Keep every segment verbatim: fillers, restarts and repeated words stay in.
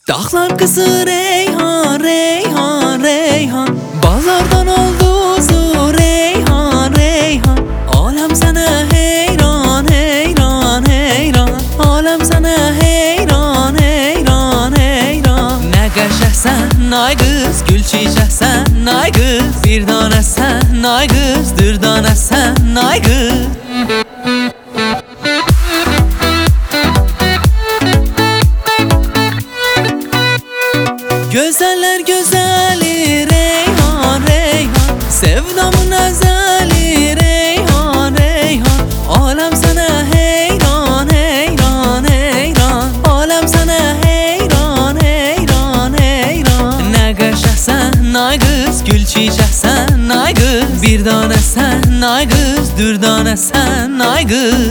Dağlar kızı Reyhan, Reyhan, Reyhan. Bazardan oldu zu Reyhan, Reyhan. Alem sana heyran, heyran, heyran. Alem sana heyran, heyran, heyran. Ne qəşəksən ay qız, gül çiçəksən ay qız. Bir danəsən ay qız, dürdanəsən ay qız. Gözeller gözeli Reyhan, Reyhan. Sevdamın ezeli Reyhan, Reyhan. Alem sana heyran, heyran, heyran. Alem sana heyran, heyran, heyran. Ne qəşəksən ay qız, gül çiçəksən ay qız. Bir danəsən ay qız, dürdanəsən ay qız.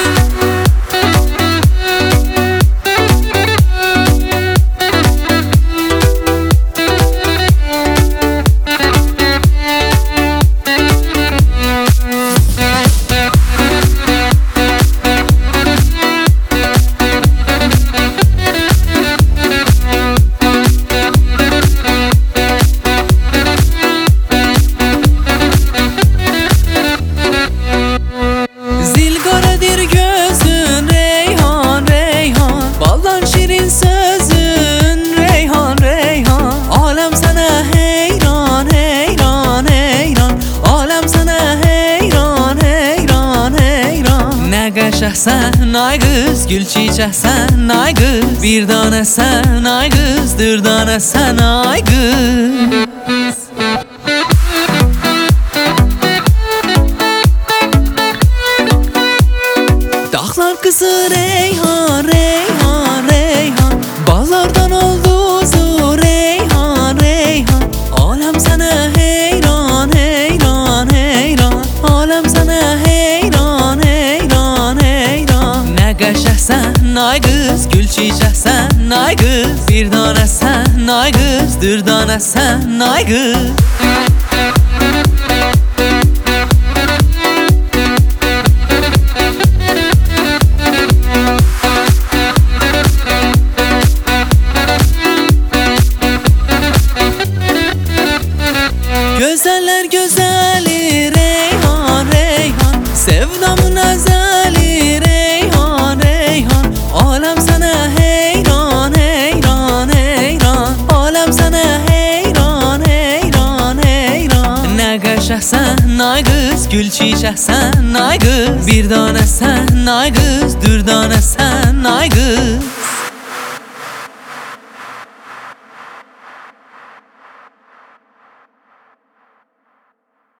Zilgaradır gözün Reyhan, Reyhan. Baldan şirin sözün Reyhan, Reyhan. Alem sana heyran, heyran, heyran. Alem sana heyran, heyran, heyran. Ne qəşəksən ay qız, gül çiçəksən ay qız. Bir danəsən ay qız, dürdanəsən ay qız. Dağlar kızı Reyhan, Reyhan, Reyhan. Bazardan oldu zu Reyhan, Reyhan. Alem sana heyran, heyran, heyran. Alem sana heyran, heyran, heyran. Ne qəşəksən ay qız, gül çiçəksən ay qız. Bir danəsən ay qız, dürdanəsən ay qız. Gözeller gözeli Reyhan, Reyhan. Sevdamın ezeli Reyhan, Reyhan. Alem sana heyran, heyran, heyran. Alem sana heyran, heyran, heyran. Ne qəşəksən ay qız, gül çiçəksən ay qız. Bir danəsən ay qız, dürdanəsən ay qız.